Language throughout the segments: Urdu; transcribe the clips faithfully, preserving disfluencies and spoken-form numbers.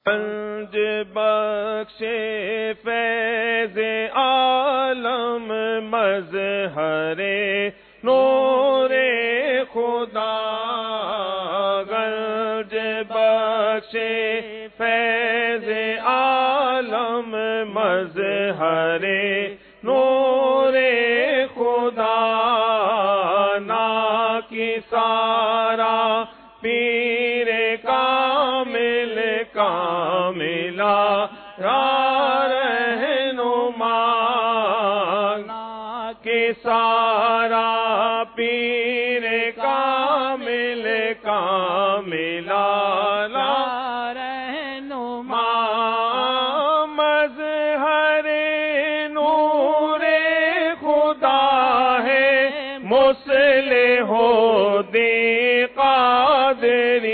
گنج بخش فیض عالم مظہر نور خدا، گنج بخش فیض عالم مظہر نور خدا، نا کی سارا پیر کامل کاملا را رہنما، نا کی سارا پیر کامل کاملا را رہنما، مظہر نور خدا ہے مصلح الدین قادری،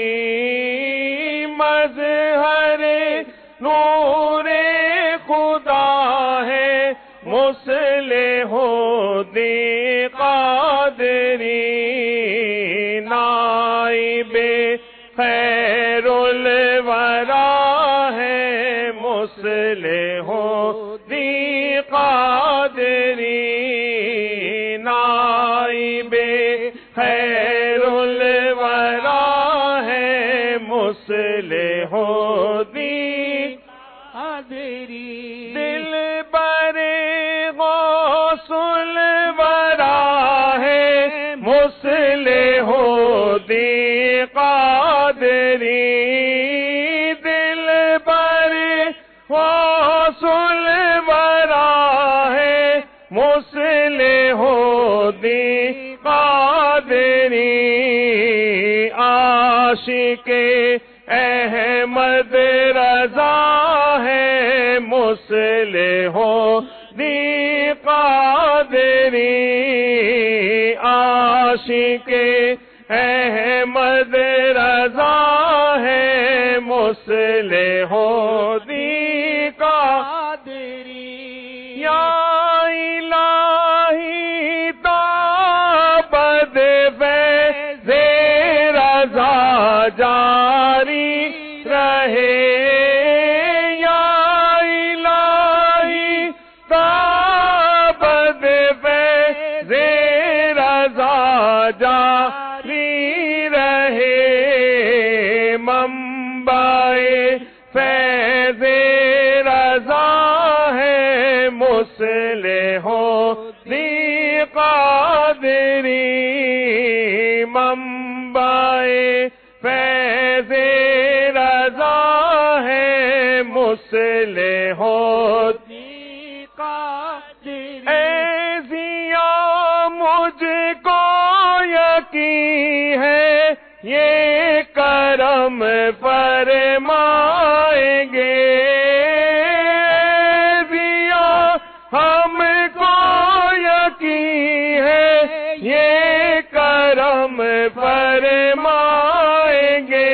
مظہر نور خدا ہے مصلح الدین قادری، نائب خیر الورا ہے مصلح الدین قادری، نائب خیر الورا ہے مصلح الدین قادری، دل بر غوث الورا ہے مصلح الدین قادری، دل بر غوث الورا ہے مصلح الدین قادری، عاشق احمد رضا ہے مصلح الدین قادری، عاشق احمد رضا ہے مصلح الدین قادری، یا الہی تابد فیض رضا جاری رہے، یا الہی تابد فیض رضا جاری رہے، منبع فیض رضا ہے مصلح الدین قادری، منبع فیض رضا ہے مصلح الدین قادری، اے ضیا مجھ کو یقین ہے یہ کرم فرمائیں گے، ضیا ہم کو یقین ہے یہ کرم فرمائیں گے،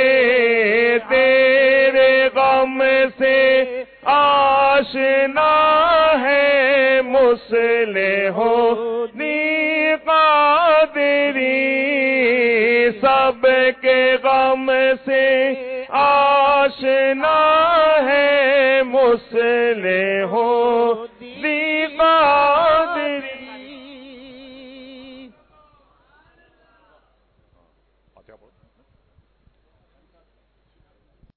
تیرے غم سے آشنا ہے مصلح الدین قادری، سب کے غم سے آشنا ہے مصلح